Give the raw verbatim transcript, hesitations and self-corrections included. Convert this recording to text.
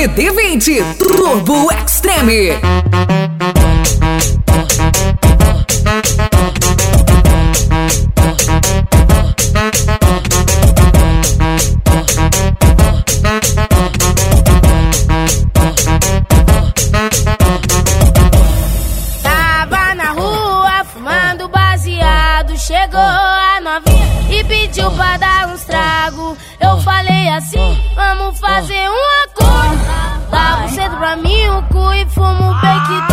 M T vinte Turbo Extreme. Tava na rua fumando baseado, chegou a novinha e pediu pra dar uns trago. Eu falei assim, vamos fazer um acordo. Dá um cedo pra mim o cu e fumo bem que